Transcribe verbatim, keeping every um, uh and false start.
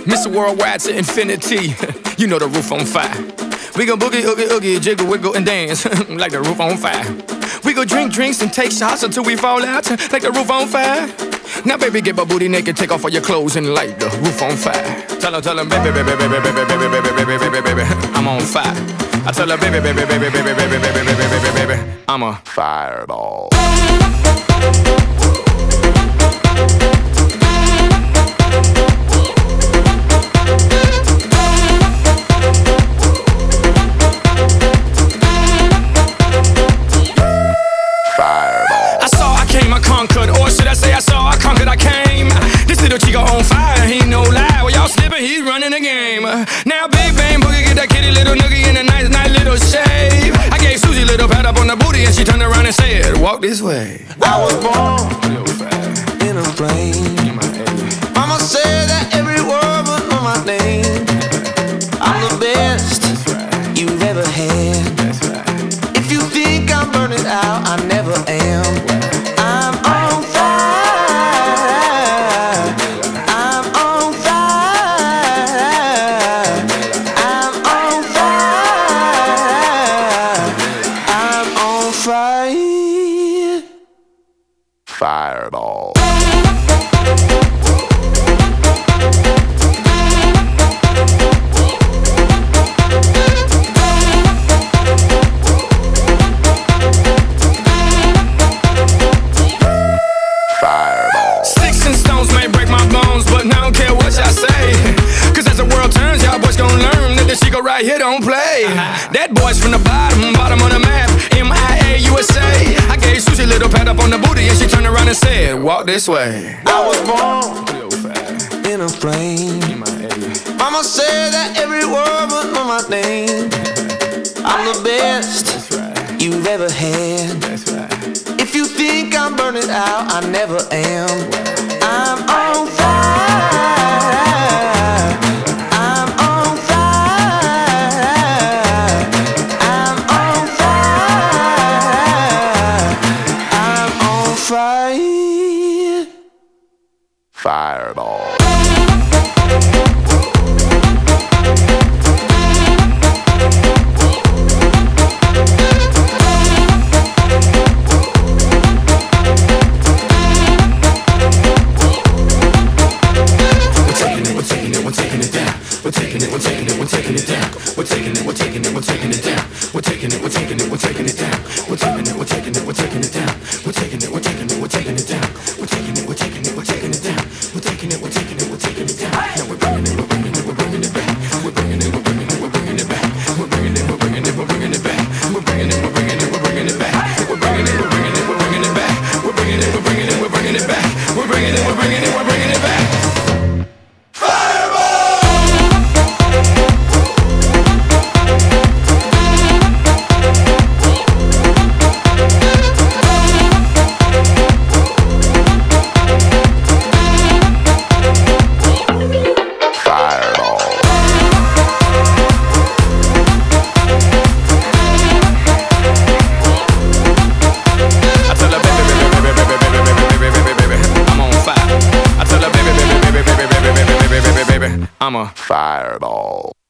Mister Worldwide to infinity. You know the roof on fire. We gon' boogie, oogie, oogie, jiggle, wiggle, and dance like the roof on fire. We go drink drinks and take shots until we fall out like the roof on fire. Now, baby, get my booty naked, take off all your clothes and light the roof on fire. Tell her, tell her, baby, baby, baby, baby, baby, baby, baby, baby, baby, baby, I'm on fire. I tell her, baby, baby, baby, baby, baby, baby, baby, baby, baby, baby, I'm a fireball. Conquered, or should I say I saw, I conquered, I came. This little chico on fire, he no lie. Well, y'all slipping, he's running the game. Now big bang boogie, get that kitty little noogie in a nice, nice little shave. I gave Susie a little pat up on the booty and she turned around and said, walk this way. I was born in a plane. Mama said that every word was on my name. I'm the best you've ever had. If you think I'm burning out, I never am. I'm on fire. I'm on fire. I'm on fire. I'm on fire. Fireball. Right here don't play. That boy's from the bottom, bottom of the map. M I A U S A. I gave Susie a little pat up on the booty and she turned around and said, walk this way. I was born in a plane. Mama said that every word was on my name. I'm the best you've ever had. If you think I'm burning out, I never am. I'm on fire. I'm on fire. Fire. Fireball. We're taking it, we're taking it down. We're taking it, we're taking it, we're taking it down. We're taking it, we're taking it, we're taking it down. We're taking it, we're taking it, we're taking it down. We're taking it, we're taking it, we're taking it down. We're taking it, we're taking it, we're taking it down. We're taking it, we're taking it, we're taking it down. We're taking it, we're taking it, we're taking it down. Now we're bringing it, we're bringing it, we're bringing it back. We're bringing it, we're bringing it, we're bringing it back. We're bringing it, we're bringing it, we're bringing it back. We're bringing it, we're bringing it, we're bringing it back. We're bringing it, we're bringing it, we're bringing it back. We're bringing it, we're bringing it, we're bringing it back. We're bringing it, we're bringing it, we're bringing it back. I'm a fireball.